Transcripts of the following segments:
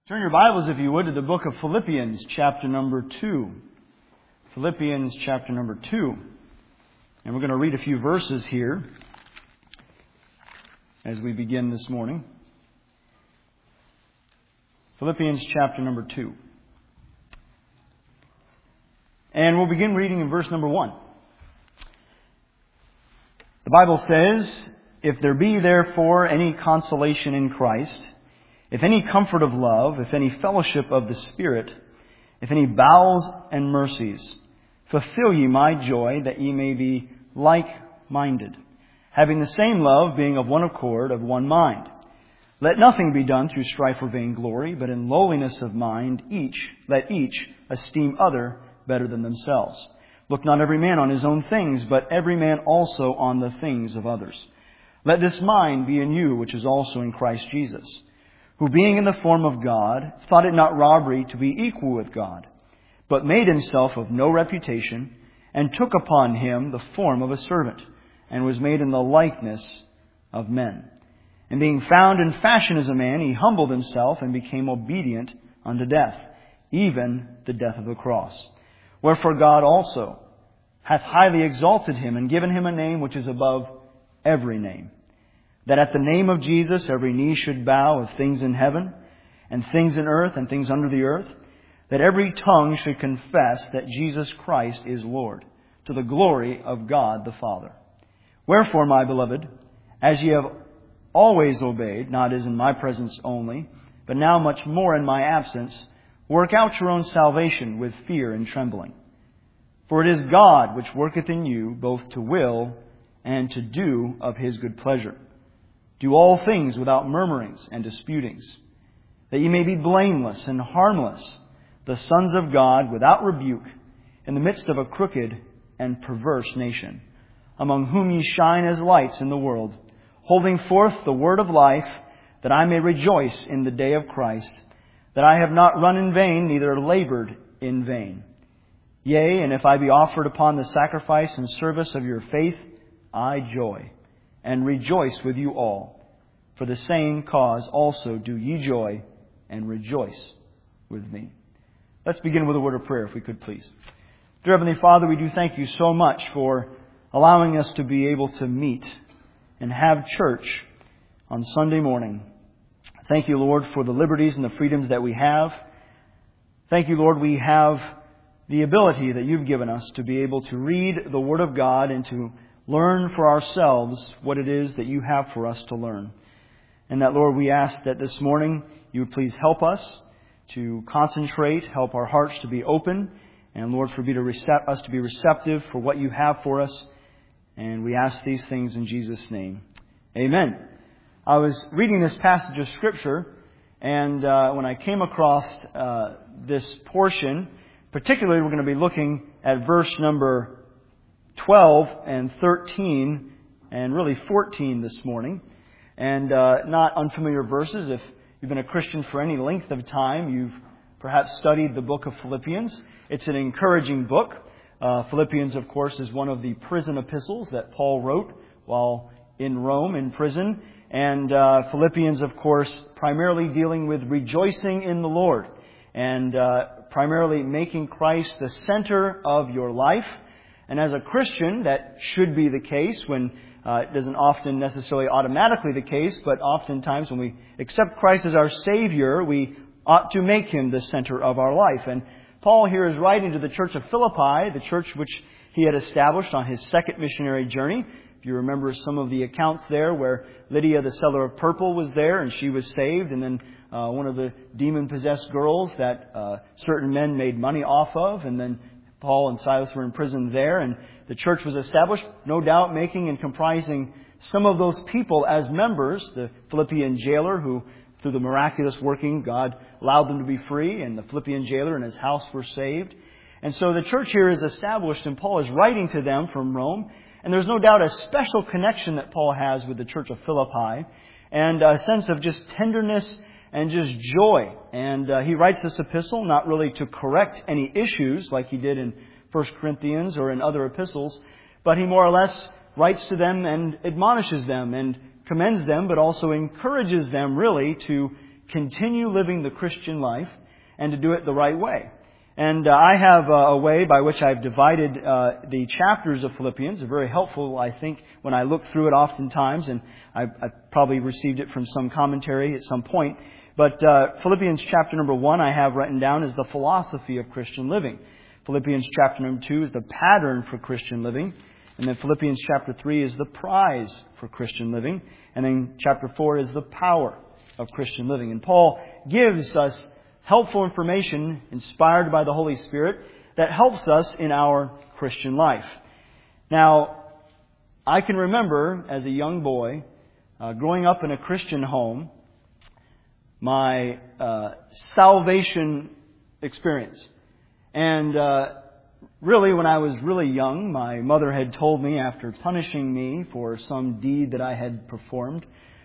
Turn your Bibles, if you would, to the book of Philippians, chapter number 2. Philippians, chapter number 2. And we're going to read a few verses here as we begin this morning. Philippians, chapter number 2. And we'll begin reading in verse number 1. The Bible says, "If there be therefore any consolation in Christ, if any comfort of love, if any fellowship of the Spirit, if any bowels and mercies, fulfill ye my joy, that ye may be like-minded, having the same love, being of one accord, of one mind. Let nothing be done through strife or vainglory, but in lowliness of mind, let each esteem other better than themselves. Look not every man on his own things, but every man also on the things of others. Let this mind be in you, which is also in Christ Jesus, who being in the form of God, thought it not robbery to be equal with God, but made himself of no reputation, and took upon him the form of a servant, and was made in the likeness of men. And being found in fashion as a man, he humbled himself and became obedient unto death, even the death of the cross. Wherefore God also hath highly exalted him, and given him a name which is above every name, that at the name of Jesus every knee should bow, of things in heaven, and things in earth, and things under the earth, that every tongue should confess that Jesus Christ is Lord, to the glory of God the Father. Wherefore, my beloved, as ye have always obeyed, not as in my presence only, but now much more in my absence, work out your own salvation with fear and trembling. For it is God which worketh in you both to will and to do of His good pleasure. Do all things without murmurings and disputings, that ye may be blameless and harmless, the sons of God without rebuke, in the midst of a crooked and perverse nation, among whom ye shine as lights in the world, holding forth the word of life, that I may rejoice in the day of Christ, that I have not run in vain, neither labored in vain. Yea, and if I be offered upon the sacrifice and service of your faith, I joy, and rejoice with you all. For the same cause also do ye joy, and rejoice with me." Let's begin with a word of prayer, if we could please. Dear Heavenly Father, we do thank you so much for allowing us to be able to meet and have church on Sunday morning. Thank you, Lord, for the liberties and the freedoms that we have. Thank you, Lord, we have the ability that you've given us to be able to read the Word of God and to learn for ourselves what it is that you have for us to learn. And that, Lord, we ask that this morning you would please help us to concentrate, help our hearts to be open, and, Lord, for us to be receptive for what you have for us. And we ask these things in Jesus' name. Amen. I was reading this passage of Scripture, and when I came across this portion, particularly we're going to be looking at verse number 12 and 13 and really 14 this morning. And not unfamiliar verses. If you've been a Christian for any length of time, you've perhaps studied the book of Philippians. It's an encouraging book. Philippians, of course, is one of the prison epistles that Paul wrote while in Rome in prison. And Philippians, of course, primarily dealing with rejoicing in the Lord and primarily making Christ the center of your life. And as a Christian, that should be the case when it isn't often necessarily automatically the case, but oftentimes when we accept Christ as our Savior, we ought to make Him the center of our life. And Paul here is writing to the church of Philippi, the church which he had established on his second missionary journey. If you remember some of the accounts there where Lydia, the seller of purple, was there and she was saved, and then one of the demon-possessed girls that certain men made money off of, and then Paul and Silas were in prison there, and the church was established, no doubt making and comprising some of those people as members. The Philippian jailer who, through the miraculous working, God allowed them to be free, and the Philippian jailer and his house were saved. And so the church here is established, and Paul is writing to them from Rome. And there's no doubt a special connection that Paul has with the church of Philippi, and a sense of just tenderness and just joy. And he writes this epistle not really to correct any issues like he did in 1 Corinthians or in other epistles, but he more or less writes to them and admonishes them and commends them, but also encourages them really to continue living the Christian life and to do it the right way. And I have a way by which I've divided the chapters of Philippians. They're very helpful, I think, when I look through it oftentimes, and I probably received it from some commentary at some point. But Philippians chapter number 1 I have written down as the philosophy of Christian living. Philippians chapter number 2 is the pattern for Christian living. And then Philippians chapter 3 is the prize for Christian living. And then chapter 4 is the power of Christian living. And Paul gives us helpful information inspired by the Holy Spirit that helps us in our Christian life. Now, I can remember as a young boy, growing up in a Christian home, my salvation experience. And really, when I was really young, my mother had told me, after punishing me for some deed that I had performed,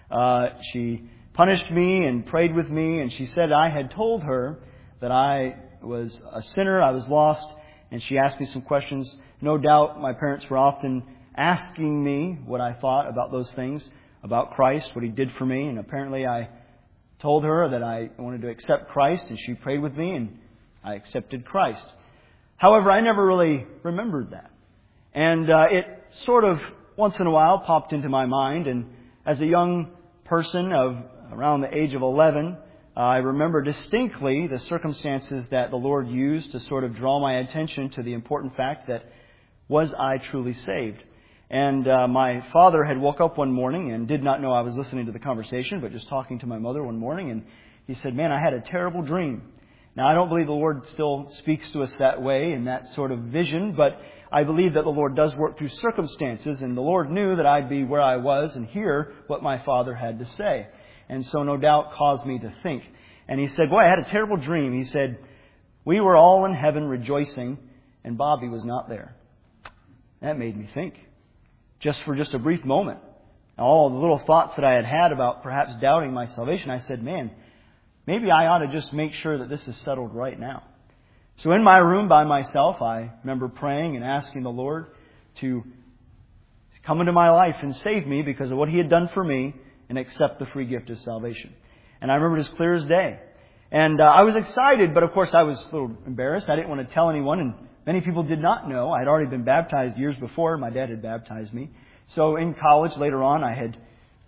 she punished me and prayed with me, and she said I had told her that I was a sinner, I was lost, and she asked me some questions. No doubt my parents were often asking me what I thought about those things, about Christ, what He did for me, and apparently I told her that I wanted to accept Christ, and she prayed with me, and I accepted Christ. However, I never really remembered that. And it sort of, once in a while, popped into my mind, and as a young person of around the age of 11, I remember distinctly the circumstances that the Lord used to sort of draw my attention to the important fact that, was I truly saved? And my father had woke up one morning and did not know I was listening to the conversation, but just talking to my mother one morning, and he said, "Man, I had a terrible dream." Now, I don't believe the Lord still speaks to us that way, in that sort of vision, but I believe that the Lord does work through circumstances, and the Lord knew that I'd be where I was and hear what my father had to say. And so no doubt caused me to think. And he said, "Boy, I had a terrible dream." He said, "We were all in heaven rejoicing, and Bobby was not there." That made me think. Just for a brief moment. All the little thoughts that I had about perhaps doubting my salvation, I said, man, maybe I ought to just make sure that this is settled right now. So in my room by myself, I remember praying and asking the Lord to come into my life and save me because of what He had done for me, and accept the free gift of salvation. And I remember it as clear as day. And I was excited, but of course I was a little embarrassed. I didn't want to tell anyone, and many people did not know. I had already been baptized years before. My dad had baptized me. So in college later on, I had,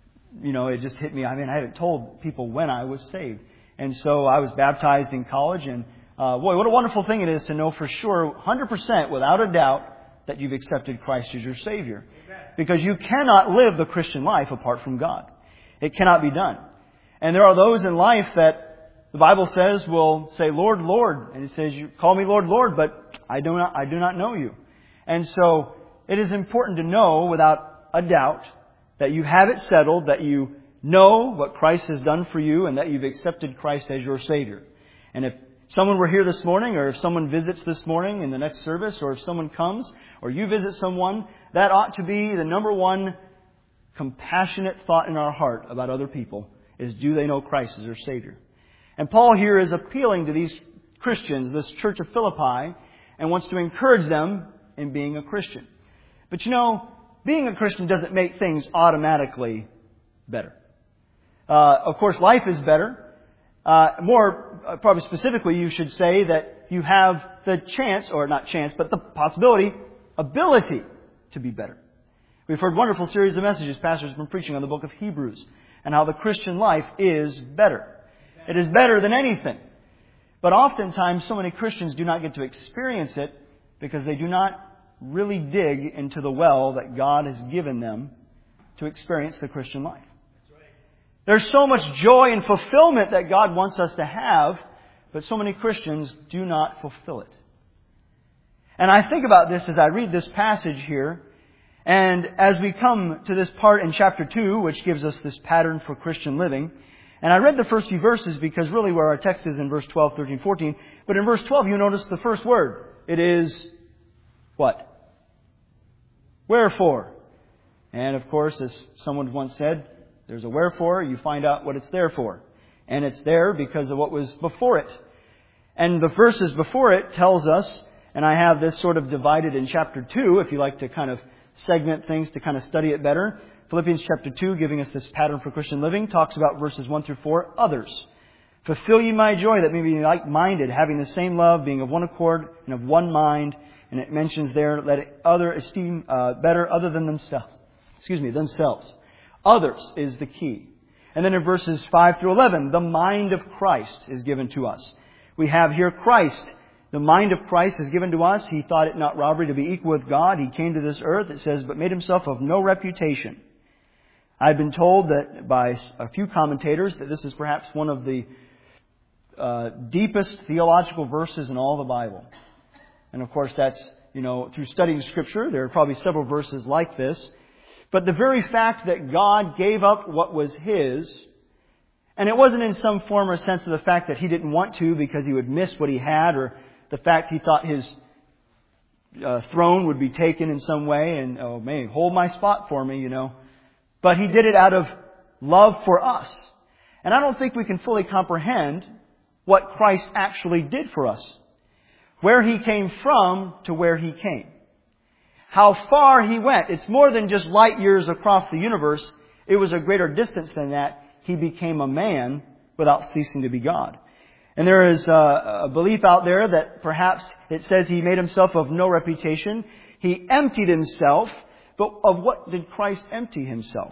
it just hit me. I hadn't told people when I was saved. And so I was baptized in college, and boy, what a wonderful thing it is to know for sure, 100% without a doubt, that you've accepted Christ as your Savior. Because you cannot live the Christian life apart from God. It cannot be done. And there are those in life that the Bible says will say, "Lord, Lord." And it says, "You call me Lord, Lord, but I do not know you." And so it is important to know without a doubt that you have it settled, that you know what Christ has done for you, and that you've accepted Christ as your Savior. And if someone were here this morning, or if someone visits this morning in the next service, or if someone comes, or you visit someone, that ought to be the number one compassionate thought in our heart about other people, is do they know Christ as their Savior? And Paul here is appealing to these Christians, this church of Philippi, and wants to encourage them in being a Christian. But being a Christian doesn't make things automatically better. Of course, life is better. Probably specifically, you should say that you have the chance, or not chance, but the ability to be better. We've heard a wonderful series of messages pastors have been preaching on the book of Hebrews and how the Christian life is better. It is better than anything. But oftentimes, so many Christians do not get to experience it because they do not really dig into the well that God has given them to experience the Christian life. There's so much joy and fulfillment that God wants us to have, but so many Christians do not fulfill it. And I think about this as I read this passage here, and as we come to this part in chapter 2, which gives us this pattern for Christian living. And I read the first few verses because really where our text is in verse 12, 13, 14. But in verse 12, you notice the first word. It is what? Wherefore. And of course, as someone once said, there's a wherefore, you find out what it's there for. And it's there because of what was before it. And the verses before it tells us, and I have this sort of divided in chapter 2, if you like to kind of segment things to kind of study it better. Philippians chapter 2, giving us this pattern for Christian living, talks about verses 1 through 4, others. Fulfill ye my joy, that may be like-minded, having the same love, being of one accord and of one mind. And it mentions there, let other esteem better other than themselves. Themselves. Others is the key. And then in verses 5 through 11, the mind of Christ is given to us. We have here Christ. The mind of Christ is given to us. He thought it not robbery to be equal with God. He came to this earth, it says, but made himself of no reputation. I've been told that by a few commentators that this is perhaps one of the deepest theological verses in all the Bible. And of course that's, through studying Scripture, there are probably several verses like this. But the very fact that God gave up what was His, and it wasn't in some form or sense of the fact that He didn't want to because He would miss what He had, or the fact He thought His throne would be taken in some way and, hold my spot for me, But He did it out of love for us. And I don't think we can fully comprehend what Christ actually did for us. Where He came from to where He came. How far He went. It's more than just light years across the universe. It was a greater distance than that. He became a man without ceasing to be God. And there is a belief out there that perhaps it says He made Himself of no reputation. He emptied Himself. But of what did Christ empty Himself?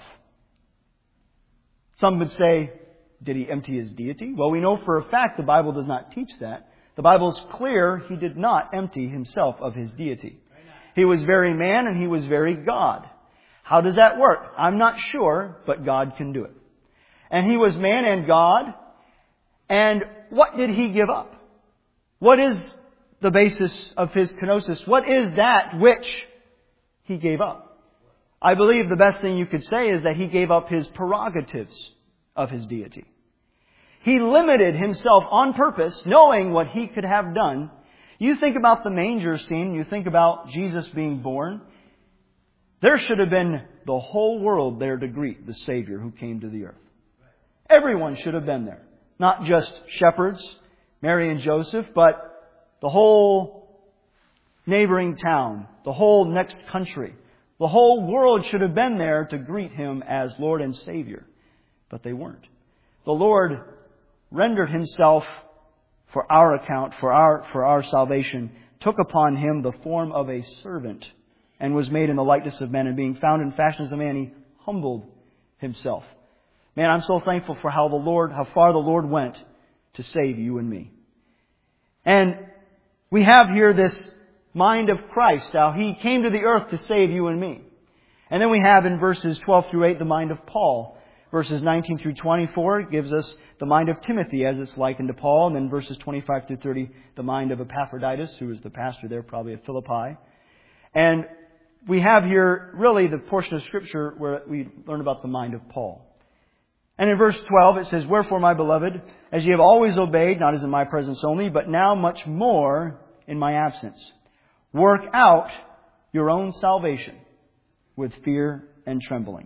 Some would say, did He empty His deity? Well, we know for a fact the Bible does not teach that. The Bible is clear He did not empty Himself of His deity. He was very man and He was very God. How does that work? I'm not sure, but God can do it. And He was man and God. And what did He give up? What is the basis of His kenosis? What is that which He gave up? I believe the best thing you could say is that He gave up His prerogatives of His deity. He limited Himself on purpose, knowing what He could have done. You think about the manger scene, you think about Jesus being born. There should have been the whole world there to greet the Savior who came to the earth. Everyone should have been there. Not just shepherds, Mary and Joseph, but the whole neighboring town, the whole next country. The whole world should have been there to greet Him as Lord and Savior. But they weren't. The Lord rendered Himself for our account, for our salvation, took upon Him the form of a servant, and was made in the likeness of men, and being found in fashion as a man, He humbled Himself. Man, I'm so thankful for how far the Lord went to save you and me. And we have here this mind of Christ, how He came to the earth to save you and me. And then we have in verses 12 through 8 the mind of Paul. Verses 19 through 24 gives us the mind of Timothy as it's likened to Paul. And then verses 25 through 30, the mind of Epaphroditus, who is the pastor there probably at Philippi. And we have here really the portion of Scripture where we learn about the mind of Paul. And in verse 12 it says, wherefore, my beloved, as ye have always obeyed, not as in my presence only, but now much more in my absence, work out your own salvation with fear and trembling.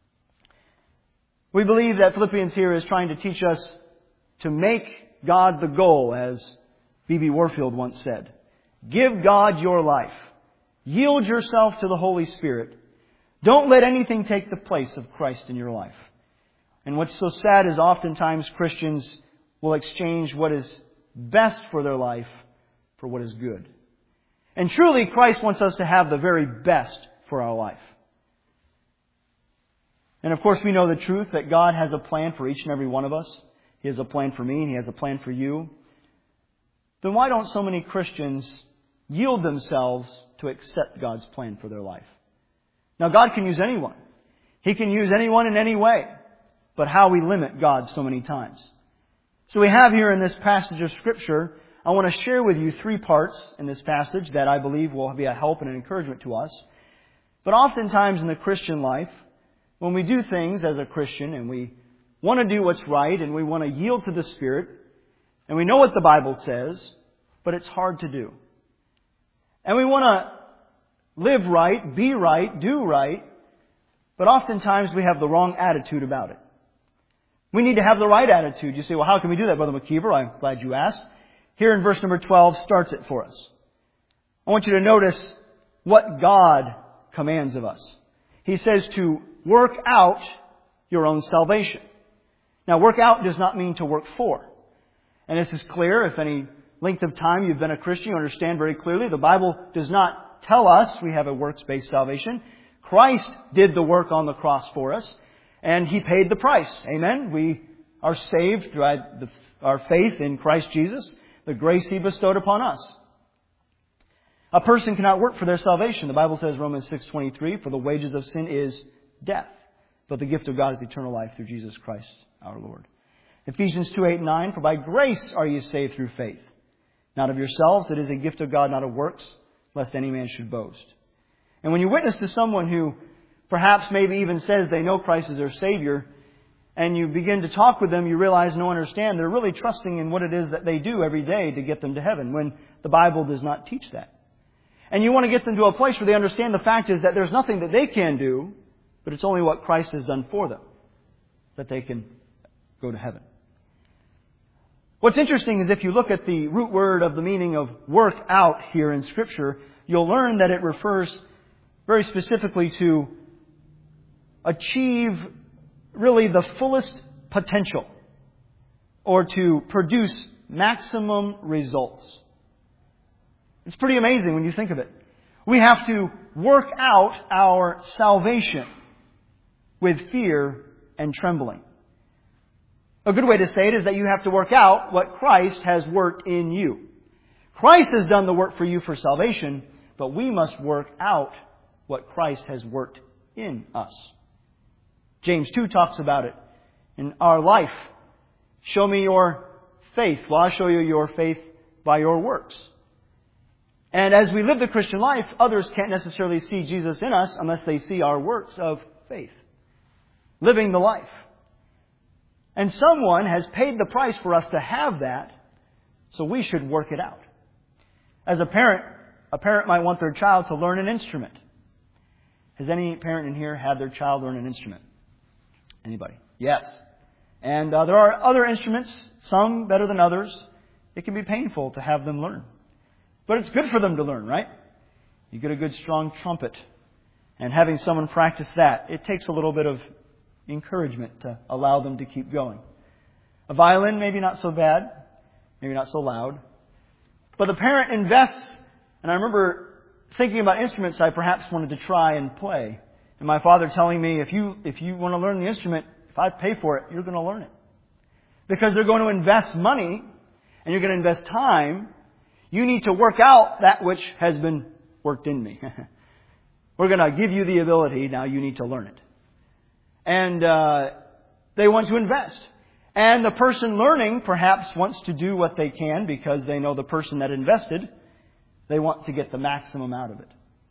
We believe that Philippians here is trying to teach us to make God the goal, as B.B. Warfield once said. Give God your life. Yield yourself to the Holy Spirit. Don't let anything take the place of Christ in your life. And what's so sad is oftentimes Christians will exchange what is best for their life for what is good. And truly, Christ wants us to have the very best for our life. And of course we know the truth that God has a plan for each and every one of us. He has a plan for me and He has a plan for you. Then why don't so many Christians yield themselves to accept God's plan for their life? Now God can use anyone. He can use anyone in any way. But how we limit God so many times. So we have here in this passage of Scripture, I want to share with you 3 parts in this passage that I believe will be a help and an encouragement to us. But oftentimes in the Christian life, when we do things as a Christian and we want to do what's right and we want to yield to the Spirit and we know what the Bible says, but it's hard to do. And we want to live right, be right, do right, but oftentimes we have the wrong attitude about it. We need to have the right attitude. You say, well, how can we do that, Brother McKeever? I'm glad you asked. Here in verse number 12 starts it for us. I want you to notice what God commands of us. He says to work out your own salvation. Now, work out does not mean to work for. And this is clear. If any length of time you've been a Christian, you understand very clearly the Bible does not tell us we have a works-based salvation. Christ did the work on the cross for us, and He paid the price. Amen? We are saved by our faith in Christ Jesus, the grace He bestowed upon us. A person cannot work for their salvation. The Bible says, Romans 6:23, for the wages of sin is death, but the gift of God is eternal life through Jesus Christ our Lord. Ephesians 2:8-9, for by grace are you saved through faith. Not of yourselves, it is a gift of God, not of works, lest any man should boast. And when you witness to someone who perhaps maybe even says they know Christ as their Savior, and you begin to talk with them, you realize, no, understand, they're really trusting in what it is that they do every day to get them to heaven, when the Bible does not teach that. And you want to get them to a place where they understand the fact is that there's nothing that they can do, but it's only what Christ has done for them that they can go to heaven. What's interesting is if you look at the root word of the meaning of work out here in Scripture, you'll learn that it refers very specifically to achieve really the fullest potential, or to produce maximum results. It's pretty amazing when you think of it. We have to work out our salvation with fear and trembling. A good way to say it is that you have to work out what Christ has worked in you. Christ has done the work for you for salvation, but we must work out what Christ has worked in us. James 2 talks about it in our life. Show me your faith. Well, I'll show you your faith by your works. And as we live the Christian life, others can't necessarily see Jesus in us unless they see our works of faith. Living the life. And someone has paid the price for us to have that, so we should work it out. As a parent might want their child to learn an instrument. Has any parent in here had their child learn an instrument? Anybody? Yes. And there are other instruments, some better than others. It can be painful to have them learn. But it's good for them to learn, right? You get a good strong trumpet. And having someone practice that, it takes a little bit of encouragement to allow them to keep going. A violin, maybe not so bad, maybe not so loud. But the parent invests, and I remember thinking about instruments I perhaps wanted to try and play. And my father telling me, if you want to learn the instrument, if I pay for it, you're going to learn it. Because they're going to invest money, and you're going to invest time. You need to work out that which has been worked in me. We're going to give you the ability, now you need to learn it. And they want to invest. And the person learning perhaps wants to do what they can because they know the person that invested, they want to get the maximum out of it.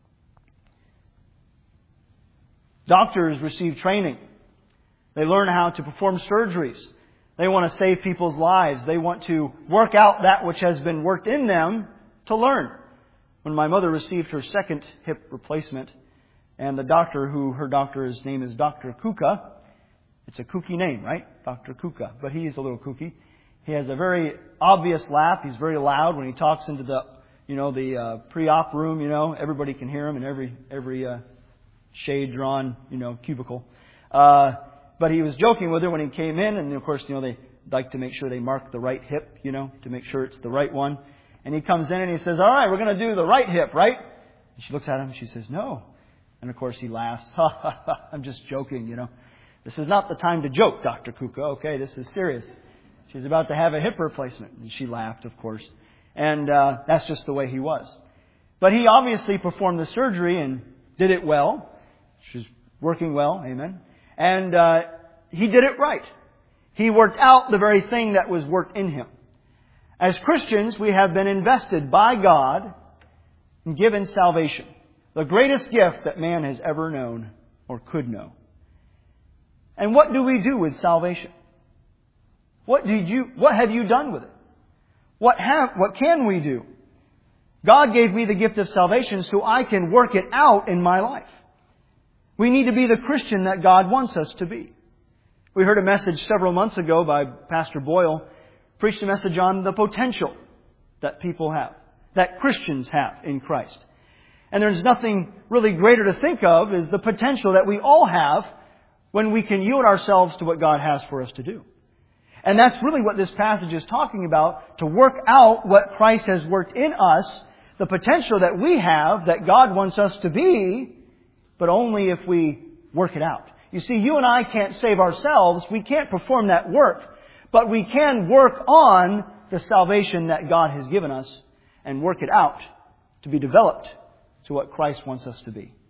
Doctors receive training. They learn how to perform surgeries. They want to save people's lives. They want to work out that which has been worked in them to learn. When my mother received her second hip replacement, and the doctor, her doctor's name is Dr. Kuka. It's a kooky name, right? Dr. Kuka. But he is a little kooky. He has a very obvious laugh. He's very loud when he talks into the pre-op room. Everybody can hear him in every shade drawn, cubicle. But he was joking with her when he came in, and of course, they like to make sure they mark the right hip, to make sure it's the right one. And he comes in and he says, "All right, we're going to do the right hip, right?" And she looks at him and she says, "No." And of course he laughs. "I'm just joking, This is not the time to joke, Dr. Kuka. Okay, this is serious. She's about to have a hip replacement." And she laughed, of course. And that's just the way he was. But he obviously performed the surgery and did it well. She's working well, amen. And he did it right. He worked out the very thing that was worked in him. As Christians, we have been invested by God and given salvation. The greatest gift that man has ever known or could know. And what do we do with salvation? What have you done with it? What can we do? God gave me the gift of salvation so I can work it out in my life. We need to be the Christian that God wants us to be. We heard a message several months ago by Pastor Boyle, preached a message on the potential that people have, that Christians have in Christ. And there's nothing really greater to think of is the potential that we all have when we can yield ourselves to what God has for us to do. And that's really what this passage is talking about, to work out what Christ has worked in us, the potential that we have, that God wants us to be, but only if we work it out. You see, you and I can't save ourselves. We can't perform that work. But we can work on the salvation that God has given us and work it out to be developed to what Christ wants us to be.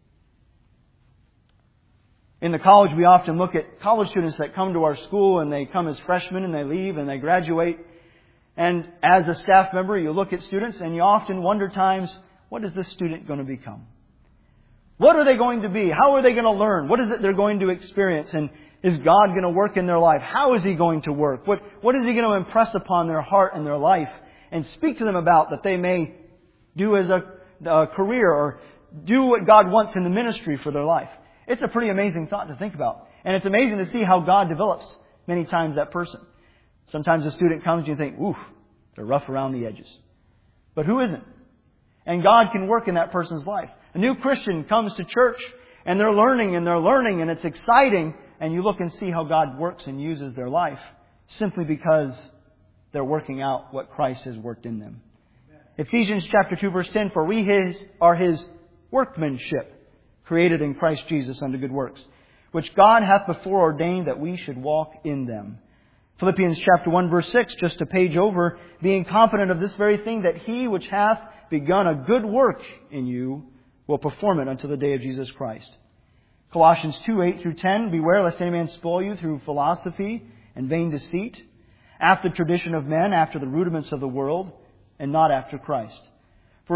In the college, we often look at college students that come to our school and they come as freshmen and they leave and they graduate. And as a staff member, you look at students and you often wonder times, what is this student going to become? What are they going to be? How are they going to learn? What is it they're going to experience? And is God going to work in their life? How is He going to work? What is He going to impress upon their heart and their life and speak to them about that they may do as a career or do what God wants in the ministry for their life? It's a pretty amazing thought to think about. And it's amazing to see how God develops many times that person. Sometimes a student comes and you think, oof, they're rough around the edges. But who isn't? And God can work in that person's life. A new Christian comes to church and they're learning and it's exciting. And you look and see how God works and uses their life simply because they're working out what Christ has worked in them. Ephesians chapter 2 verse 10, for we are His workmanship, created in Christ Jesus unto good works, which God hath before ordained that we should walk in them. Philippians chapter 1 verse 6, just a page over, being confident of this very thing, that He which hath begun a good work in you will perform it unto the day of Jesus Christ. Colossians 2, 8 through 10, beware lest any man spoil you through philosophy and vain deceit, after the tradition of men, after the rudiments of the world, and not after Christ. For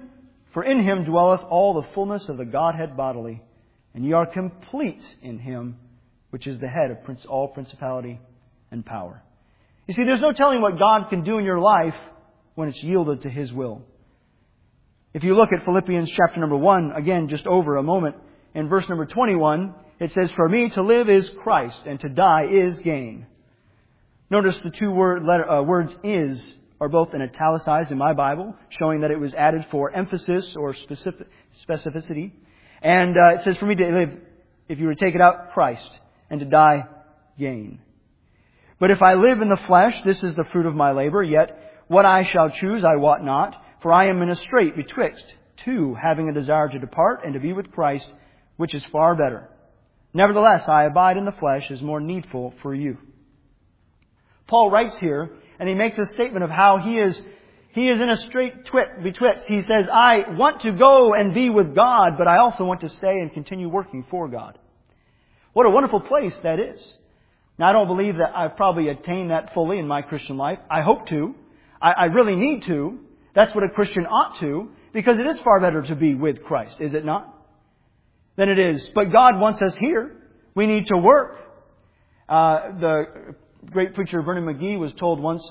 in Him dwelleth all the fullness of the Godhead bodily, and ye are complete in Him, which is the head of all principality and power. You see, there's no telling what God can do in your life when it's yielded to His will. If you look at Philippians chapter number 1, again, just over a moment, in verse number 21, it says, for me to live is Christ, and to die is gain. Notice the two words is are both in italicized in my Bible, showing that it was added for emphasis or specificity. And it says, for me to live, if you were to take it out, Christ, and to die, gain. But if I live in the flesh, this is the fruit of my labor, yet what I shall choose I wot not, for I am in a strait betwixt two, having a desire to depart and to be with Christ, which is far better. Nevertheless, I abide in the flesh is more needful for you. Paul writes here, and he makes a statement of how he is in a strait betwixt. He says, I want to go and be with God, but I also want to stay and continue working for God. What a wonderful place that is. Now, I don't believe that I've probably attained that fully in my Christian life. I hope to. I really need to. That's what a Christian ought to, because it is far better to be with Christ, is it not? Than it is. But God wants us here. We need to work. The great preacher Vernon McGee was told once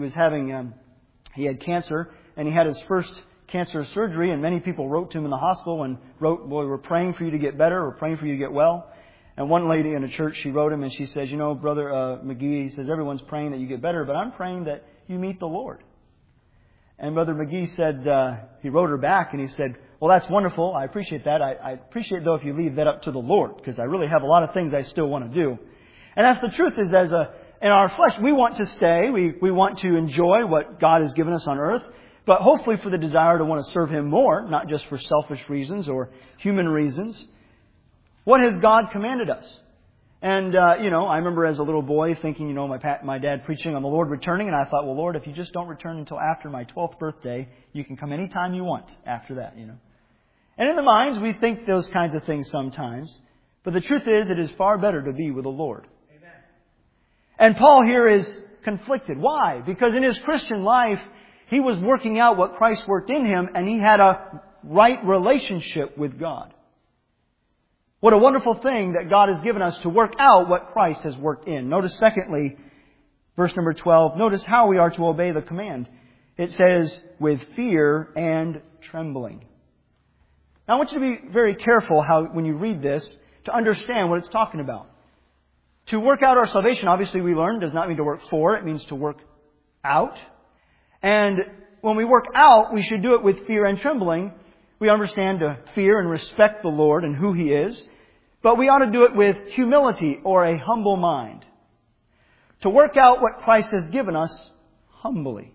he had cancer, and he had his first cancer surgery, and many people wrote to him in the hospital and wrote, boy, we're praying for you to get better, we're praying for you to get well. And one lady in a church, she wrote him and she says, Brother McGee, he says, everyone's praying that you get better, but I'm praying that you meet the Lord. And Brother McGee said, he wrote her back and he said, well, that's wonderful. I appreciate that. I appreciate, though, if you leave that up to the Lord, because I really have a lot of things I still want to do. And that's the truth, is in our flesh, we want to stay. We want to enjoy what God has given us on earth, but hopefully for the desire to want to serve Him more, not just for selfish reasons or human reasons. What has God commanded us? And, I remember as a little boy thinking, my dad preaching on the Lord returning, and I thought, well, Lord, if you just don't return until after my 12th birthday, you can come anytime you want after that, And in the minds, we think those kinds of things sometimes. But the truth is, it is far better to be with the Lord. Amen. And Paul here is conflicted. Why? Because in his Christian life, he was working out what Christ worked in him, and he had a right relationship with God. What a wonderful thing that God has given us to work out what Christ has worked in. Notice secondly, verse number 12, notice how we are to obey the command. It says, with fear and trembling. Now I want you to be very careful when you read this, to understand what it's talking about. To work out our salvation, obviously we learned, does not mean to work for, it means to work out. And when we work out, we should do it with fear and trembling. We understand to fear and respect the Lord and who He is. But we ought to do it with humility or a humble mind. To work out what Christ has given us humbly.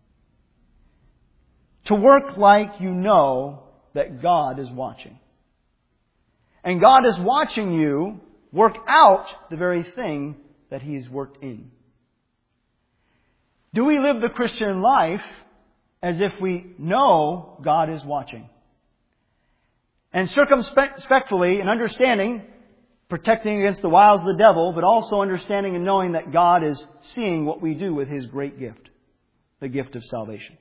To work like you know that God is watching. And God is watching you work out the very thing that He's worked in. Do we live the Christian life as if we know God is watching? And circumspectly and understanding, protecting against the wiles of the devil, but also understanding and knowing that God is seeing what we do with His great gift, the gift of salvation.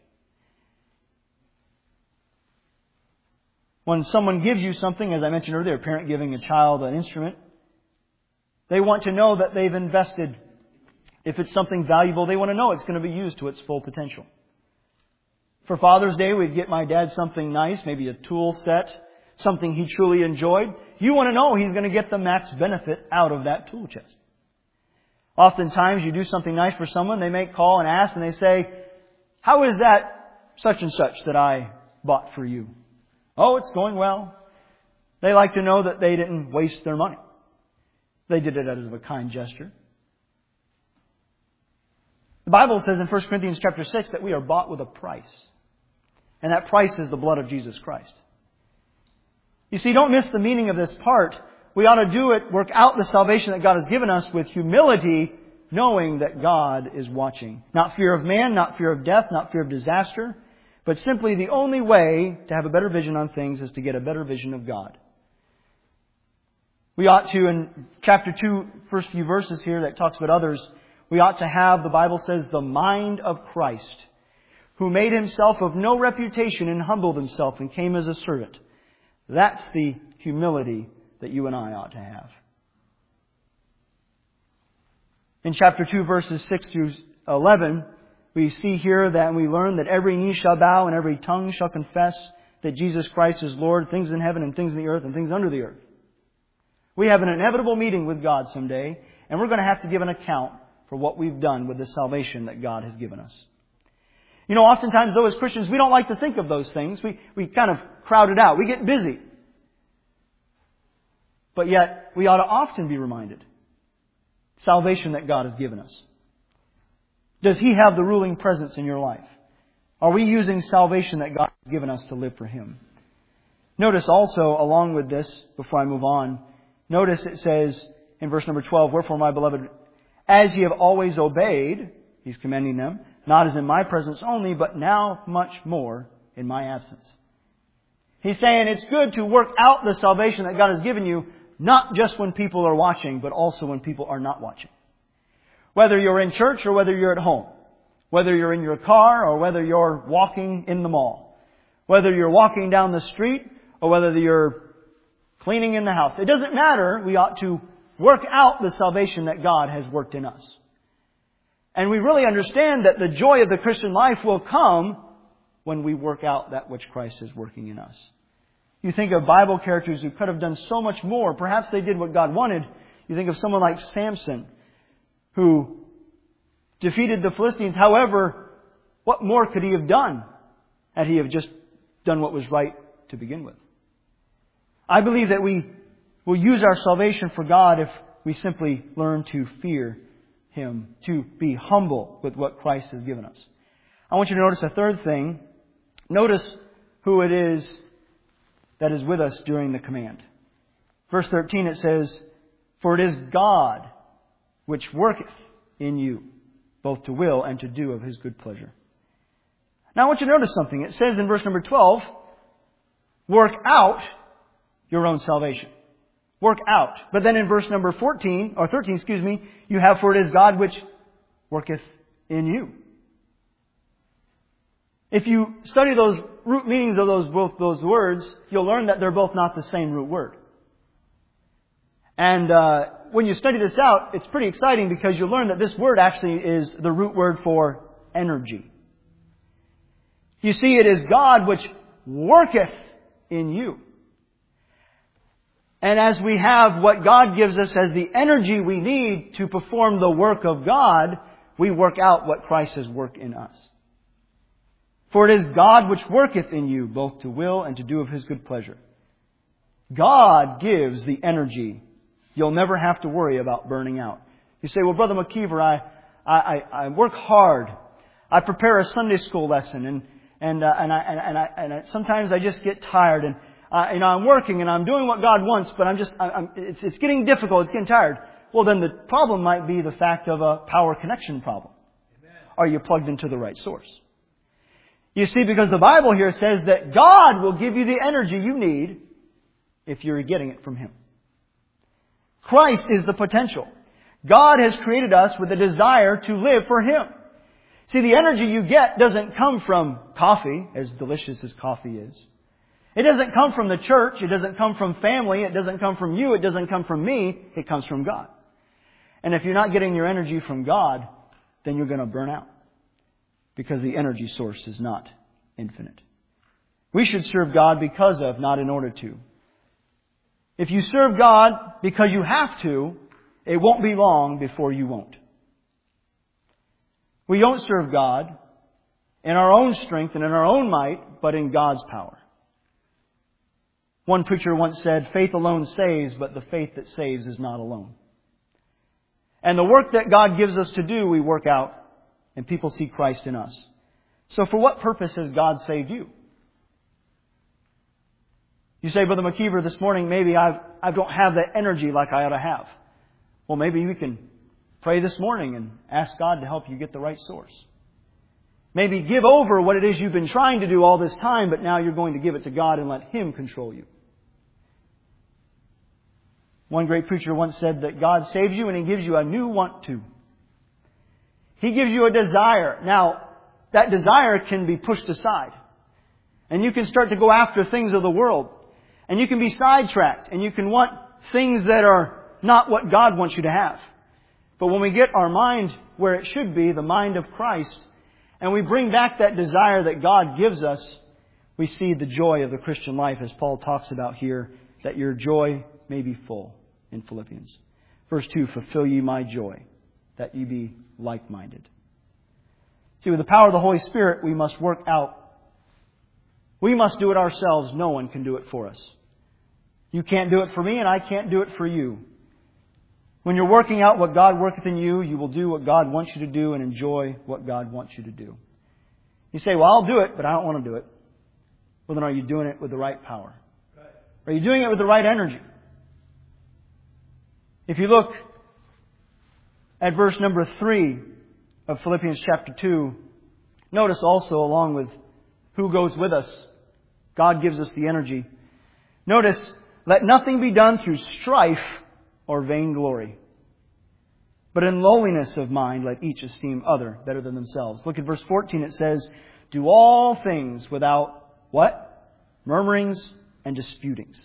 When someone gives you something, as I mentioned earlier, a parent giving a child an instrument, they want to know that they've invested. If it's something valuable, they want to know it's going to be used to its full potential. For Father's Day, we'd get my dad something nice, maybe a tool set, something he truly enjoyed. You want to know he's going to get the max benefit out of that tool chest. Oftentimes, you do something nice for someone, they may call and ask, and they say, "How is that such and such that I bought for you?" "Oh, it's going well." They like to know that they didn't waste their money. They did it out of a kind gesture. The Bible says in 1 Corinthians chapter 6 that we are bought with a price. And that price is the blood of Jesus Christ. You see, don't miss the meaning of this part. We ought to do it, work out the salvation that God has given us with humility, knowing that God is watching. Not fear of man, not fear of death, not fear of disaster, but simply the only way to have a better vision on things is to get a better vision of God. We ought to, in chapter 2, first few verses here that talks about others, we ought to have, the Bible says, the mind of Christ, who made Himself of no reputation and humbled Himself and came as a servant. That's the humility that you and I ought to have. In chapter 2, verses 6 through 11, we see here that we learn that every knee shall bow and every tongue shall confess that Jesus Christ is Lord, things in heaven and things in the earth and things under the earth. We have an inevitable meeting with God someday, and we're going to have to give an account for what we've done with the salvation that God has given us. You know, oftentimes, though, as Christians, we don't like to think of those things. We kind of crowd it out. We get busy. But yet, we ought to often be reminded. Salvation that God has given us. Does He have the ruling presence in your life? Are we using salvation that God has given us to live for Him? Notice also, along with this, before I move on, notice it says in verse number 12, "Wherefore, my beloved, as ye have always obeyed," He's commending them, "not as in my presence only, but now much more in my absence." He's saying it's good to work out the salvation that God has given you, not just when people are watching, but also when people are not watching. Whether you're in church or whether you're at home. Whether you're in your car or whether you're walking in the mall. Whether you're walking down the street or whether you're cleaning in the house. It doesn't matter. We ought to work out the salvation that God has worked in us. And we really understand that the joy of the Christian life will come when we work out that which Christ is working in us. You think of Bible characters who could have done so much more. Perhaps they did what God wanted. You think of someone like Samson, who defeated the Philistines. However, what more could he have done had he have just done what was right to begin with? I believe that we will use our salvation for God if we simply learn to fear Him, to be humble with what Christ has given us. I want you to notice a third thing. Notice who it is that is with us during the command. Verse 13 it says, "For it is God which worketh in you, both to will and to do of His good pleasure." Now I want you to notice something. It says in verse number 12, "Work out your own salvation." Work out. But then in verse number 13, you have, "For it is God which worketh in you." If you study those root meanings of both those words, you'll learn that they're both not the same root word. And when you study this out, it's pretty exciting because you'll learn that this word actually is the root word for energy. You see, it is God which worketh in you. And as we have what God gives us as the energy we need to perform the work of God, we work out what Christ has worked in us. "For it is God which worketh in you, both to will and to do of His good pleasure." God gives the energy. You'll never have to worry about burning out. You say, well, Brother McKeever, I work hard. I prepare a Sunday school lesson, and sometimes I just get tired, and I'm working and I'm doing what God wants, but it's getting difficult. It's getting tired. Well, then the problem might be the fact of a power connection problem. Amen. Are you plugged into the right source? You see, because the Bible here says that God will give you the energy you need if you're getting it from Him. Christ is the potential. God has created us with a desire to live for Him. See, the energy you get doesn't come from coffee, as delicious as coffee is. It doesn't come from the church. It doesn't come from family. It doesn't come from you. It doesn't come from me. It comes from God. And if you're not getting your energy from God, then you're going to burn out. Because the energy source is not infinite. We should serve God because of, not in order to. If you serve God because you have to, it won't be long before you won't. We don't serve God in our own strength and in our own might, but in God's power. One preacher once said, faith alone saves, but the faith that saves is not alone. And the work that God gives us to do, we work out, and people see Christ in us. So for what purpose has God saved you? You say, Brother McKeever, this morning maybe I don't have that energy like I ought to have. Well, maybe we can pray this morning and ask God to help you get the right source. Maybe give over what it is you've been trying to do all this time, but now you're going to give it to God and let Him control you. One great preacher once said that God saves you and He gives you a new want to. He gives you a desire. Now, that desire can be pushed aside. And you can start to go after things of the world. And you can be sidetracked. And you can want things that are not what God wants you to have. But when we get our mind where it should be, the mind of Christ, and we bring back that desire that God gives us, we see the joy of the Christian life, as Paul talks about here, that your joy may be full in Philippians. Verse 2, fulfill ye my joy, that ye be like-minded. See, with the power of the Holy Spirit, we must work out. We must do it ourselves. No one can do it for us. You can't do it for me, and I can't do it for you. When you're working out what God worketh in you, you will do what God wants you to do and enjoy what God wants you to do. You say, well, I'll do it, but I don't want to do it. Well, then are you doing it with the right power? Are you doing it with the right energy? If you look at verse number 3 of Philippians chapter 2, notice also along with who goes with us, God gives us the energy. Notice, let nothing be done through strife or vainglory, but in lowliness of mind let each esteem other better than themselves. Look at verse 14. It says, do all things without what? Murmurings and disputings.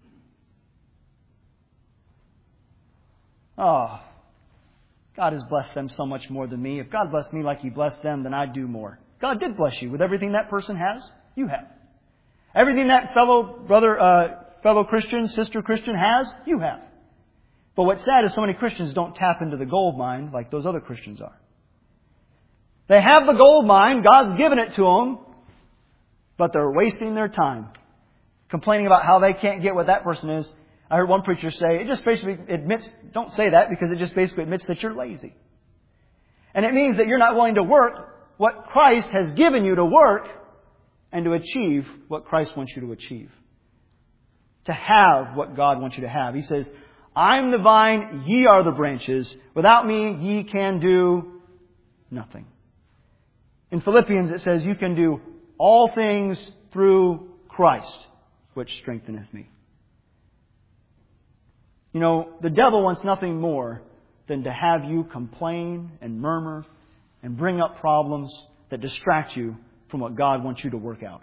Oh, God has blessed them so much more than me. If God blessed me like He blessed them, then I'd do more. God did bless you with everything that person has. You have. Everything that fellow Christian, sister Christian has, you have. But what's sad is so many Christians don't tap into the gold mine like those other Christians are. They have the gold mine, God's given it to them, but they're wasting their time complaining about how they can't get what that person is. I heard one preacher say, it just basically admits, don't say that because it just basically admits that you're lazy. And it means that you're not willing to work what Christ has given you to work and to achieve what Christ wants you to achieve. To have what God wants you to have. He says, I'm the vine, ye are the branches. Without me, ye can do nothing. In Philippians, it says, you can do all things through Christ, which strengtheneth me. You know, the devil wants nothing more than to have you complain and murmur and bring up problems that distract you from what God wants you to work out.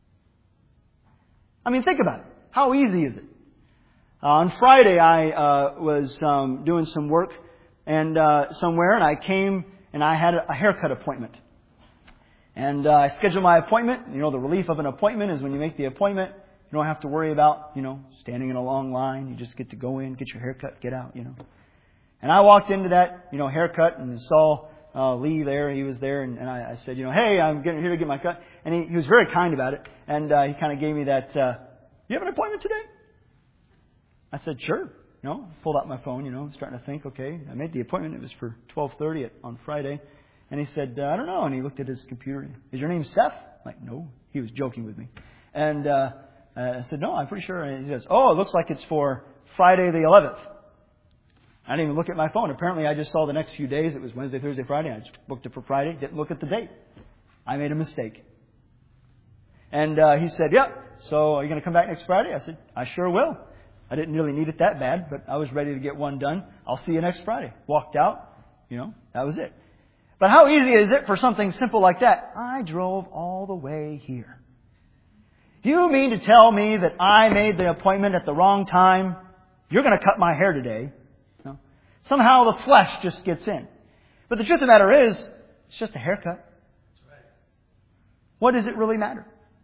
I mean, think about it. How easy is it? On Friday, I was doing some work and somewhere, and I came and I had a haircut appointment. And I scheduled my appointment. You know, the relief of an appointment is when you make the appointment, you don't have to worry about, standing in a long line. You just get to go in, get your haircut, get out, And I walked into that, haircut and saw Lee there. He was there. And I said, hey, I'm here to get my cut. And he was very kind about it. And he kind of gave me that, you have an appointment today? I said, sure. Pulled out my phone, starting to think, okay, I made the appointment. It was for 12:30 on Friday. And he said, I don't know. And he looked at his computer. Is your name Seth? I'm like, no. He was joking with me. And I said, no, I'm pretty sure. And he says, oh, it looks like it's for Friday the 11th. I didn't even look at my phone. Apparently, I just saw the next few days. It was Wednesday, Thursday, Friday. I just booked it for Friday. Didn't look at the date. I made a mistake. And he said, yep. So are you going to come back next Friday? I said, I sure will. I didn't really need it that bad, but I was ready to get one done. I'll see you next Friday. Walked out. That was it. But how easy is it for something simple like that? I drove all the way here. You mean to tell me that I made the appointment at the wrong time? You're going to cut my hair today. Somehow the flesh just gets in. But the truth of the matter is, it's just a haircut. What does it really matter?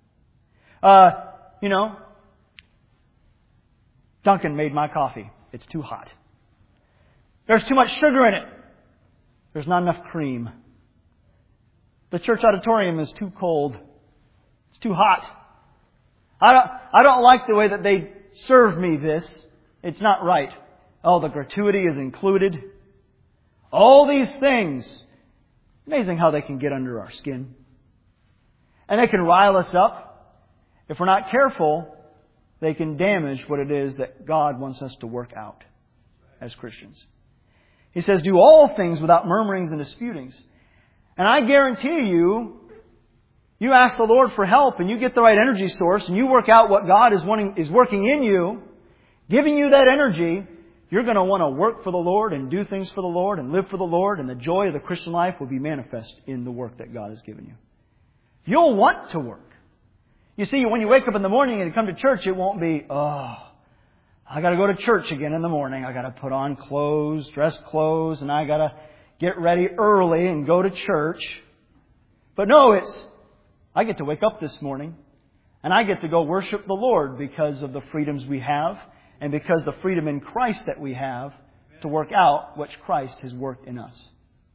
Duncan made my coffee. It's too hot. There's too much sugar in it. There's not enough cream. The church auditorium is too cold. It's too hot. I don't like the way that they serve me this. It's not right. Oh, the gratuity is included. All these things. Amazing how they can get under our skin. And they can rile us up. If we're not careful, they can damage what it is that God wants us to work out as Christians. He says, do all things without murmurings and disputings. And I guarantee you, you ask the Lord for help and you get the right energy source and you work out what God is working in you, giving you that energy, you're going to want to work for the Lord and do things for the Lord and live for the Lord, and the joy of the Christian life will be manifest in the work that God has given you. You'll want to work. You see, when you wake up in the morning and come to church, it won't be, I got to go to church again in the morning. I got to put on clothes, dress clothes, and I got to get ready early and go to church. But no, I get to wake up this morning and I get to go worship the Lord because of the freedoms we have and because the freedom in Christ that we have to work out what Christ has worked in us.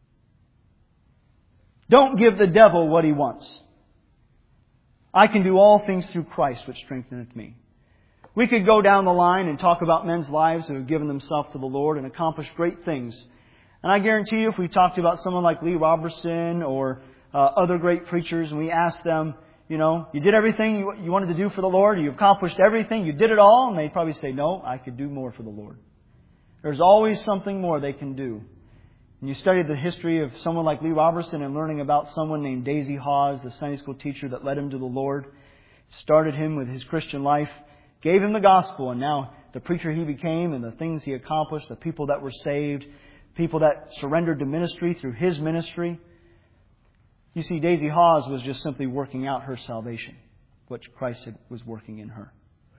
Don't give the devil what he wants. I can do all things through Christ which strengtheneth me. We could go down the line and talk about men's lives who have given themselves to the Lord and accomplished great things. And I guarantee you, if we talked about someone like Lee Roberson or other great preachers and we asked them, you did everything you wanted to do for the Lord, you accomplished everything, you did it all, and they'd probably say, no, I could do more for the Lord. There's always something more they can do. And you study the history of someone like Lee Roberson and learning about someone named Daisy Hawes, the Sunday school teacher that led him to the Lord, started him with his Christian life, gave him the gospel, and now the preacher he became and the things he accomplished, the people that were saved, people that surrendered to ministry through his ministry. You see, Daisy Hawes was just simply working out her salvation, which Christ was working in her.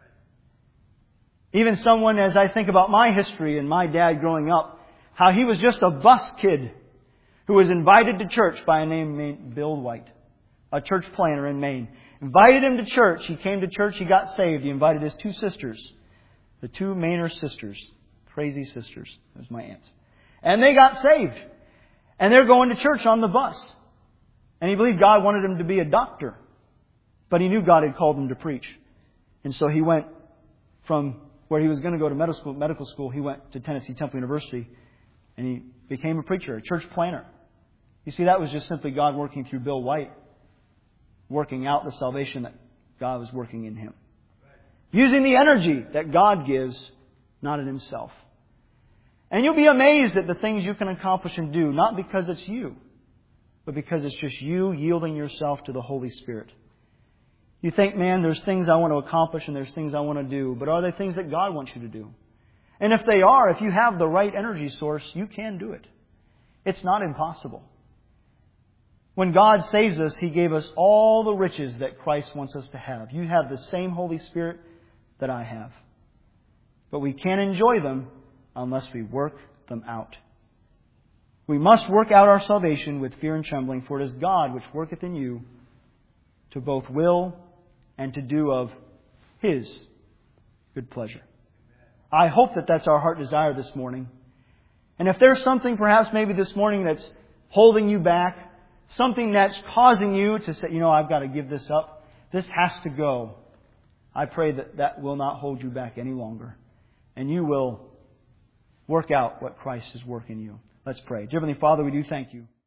Even someone, as I think about my history and my dad growing up, how he was just a bus kid who was invited to church by a name named Bill White, a church planter in Maine. Invited him to church. He came to church. He got saved. He invited his two sisters, the two Mainer sisters, crazy sisters. Those my aunts. And they got saved. And they're going to church on the bus. And he believed God wanted him to be a doctor. But he knew God had called him to preach. And so he went from where he was going to go to medical school, he went to Tennessee Temple University. And he became a preacher, a church planter. You see, that was just simply God working through Bill White, working out the salvation that God was working in him. Using the energy that God gives, not in himself. And you'll be amazed at the things you can accomplish and do, not because it's you, but because it's just you yielding yourself to the Holy Spirit. You think, man, there's things I want to accomplish and there's things I want to do, but are they things that God wants you to do? And if they are, if you have the right energy source, you can do it. It's not impossible. When God saves us, He gave us all the riches that Christ wants us to have. You have the same Holy Spirit that I have. But we can't enjoy them unless we work them out. We must work out our salvation with fear and trembling, for it is God which worketh in you to both will and to do of His good pleasure. I hope that that's our heart desire this morning. And if there's something perhaps maybe this morning that's holding you back, something that's causing you to say, I've got to give this up. This has to go. I pray that that will not hold you back any longer. And you will Work out what Christ has worked in you. Let's pray. Dear Heavenly Father, we do thank you